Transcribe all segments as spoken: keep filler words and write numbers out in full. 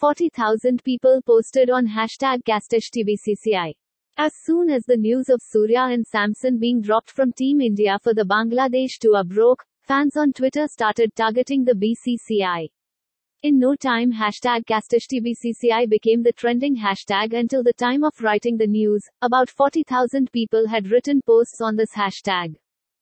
forty thousand people posted on hashtag CastishTBCCI. As soon as the news of Surya and Samson being dropped from Team India for the Bangladesh tour broke, fans on Twitter started targeting the B C C I. In no time, hashtag CastishTBCCI became the trending hashtag. Until the time of writing the news, about forty thousand people had written posts on this hashtag.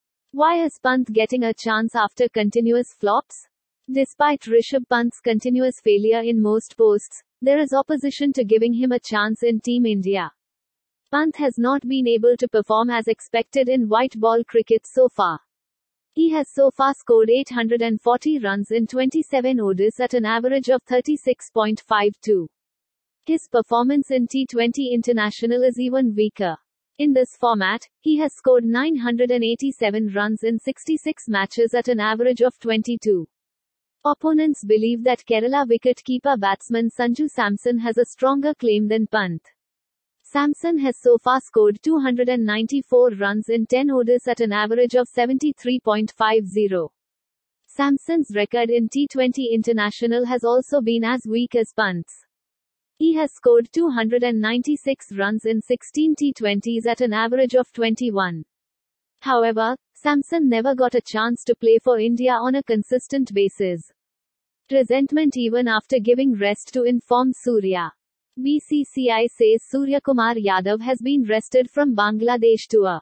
Why is Pant getting a chance after continuous flops? Despite Rishabh Pant's continuous failure in most posts, there is opposition to giving him a chance in Team India. Pant has not been able to perform as expected in white ball cricket so far. He has so far scored eight hundred forty runs in twenty-seven O D Is at an average of thirty-six point five two. His performance in T twenty International is even weaker. In this format, he has scored nine hundred eighty-seven runs in sixty-six matches at an average of twenty-two. Opponents believe that Kerala wicket-keeper batsman Sanju Samson has a stronger claim than Pant. Samson has so far scored two hundred ninety-four runs in ten O D Is at an average of seventy-three point five zero. Samson's record in T twenty International has also been as weak as Pant's. He has scored two hundred ninety-six runs in sixteen T twenties at an average of twenty-one. However, Samson never got a chance to play for India on a consistent basis. Resentment even after giving rest to inform Surya. B C C I says Suryakumar Yadav has been rested from Bangladesh tour.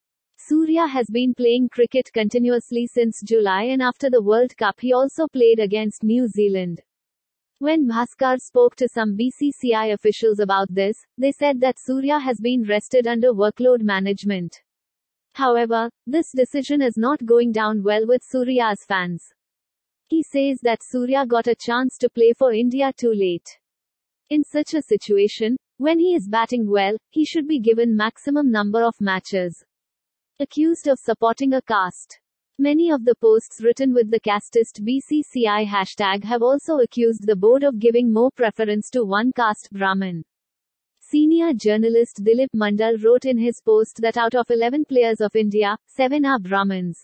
Surya has been playing cricket continuously since July, and after the World Cup he also played against New Zealand. When Bhaskar spoke to some B C C I officials about this, they said that Surya has been rested under workload management. However, this decision is not going down well with Surya's fans. He says that Surya got a chance to play for India too late. In such a situation, when he is batting well, he should be given maximum number of matches. Accused of supporting a caste. Many of the posts written with the casteist B C C I hashtag have also accused the board of giving more preference to one caste Brahmin. Senior journalist Dilip Mandal wrote in his post that out of eleven players of India, seven are Brahmins.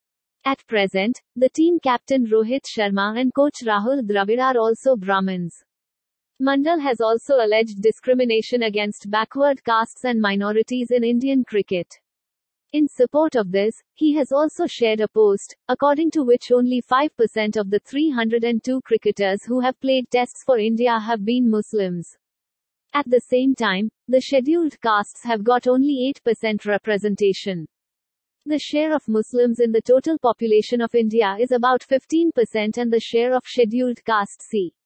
At present, the team captain Rohit Sharma and coach Rahul Dravid are also Brahmins. Mandal has also alleged discrimination against backward castes and minorities in Indian cricket. In support of this, he has also shared a post, according to which only five percent of the three hundred two cricketers who have played tests for India have been Muslims. At the same time, the scheduled castes have got only eight percent representation. The share of Muslims in the total population of India is about fifteen percent, and the share of scheduled caste C.